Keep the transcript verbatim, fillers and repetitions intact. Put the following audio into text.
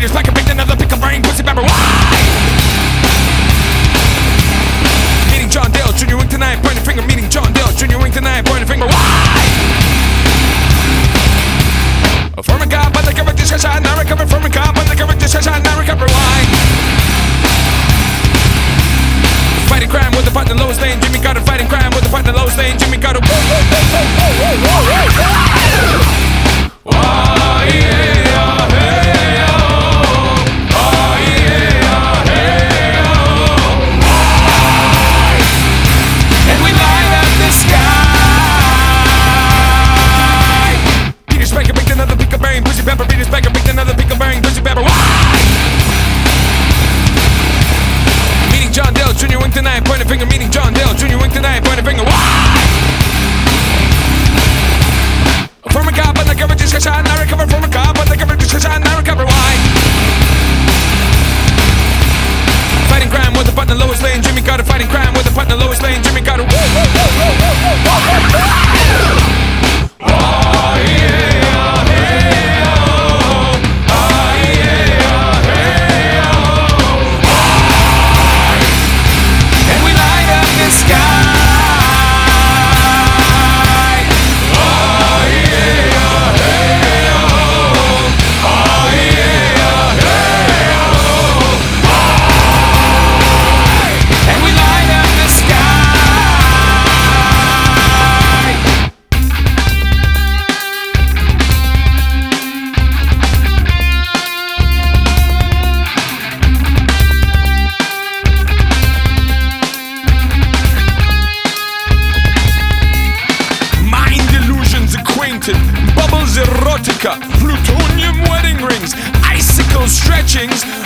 beaters, pack a big another pick a brain, pussy pepper. Why? Meeting John Dale, Junior Wink tonight, pointing finger. Meeting John Dale, Junior Wink tonight, pointing finger. Why? From a cop, but the cover discussion, I recover from a cop, but the cover discussion, I recover. Why? Fighting crime with the partner lowest lane, Jimmy got it. Fighting crime with the partner lowest lane, Jimmy got it. Oh yeah, hey oh, oh yeah, hey oh, and we light up the sky. Peter Spanker picked another pick of brain, pussy pepper. Peter Spanker picked another pick of brain, pussy pepper. Why? Meeting John Dale, Junior Wink tonight, point a finger. Meeting John Dale, Junior Wink tonight, point a finger. Why? From a cop, but the cover discussion, I recover from a cop, but the cover discussion, I recover. Why? Fighting crime with the partner lowest lane, Jimmy got it. Fighting crime with the partner lowest lane, Jimmy got it. Oh yeah. Bubbles erotica, plutonium wedding rings, icicle stretchings,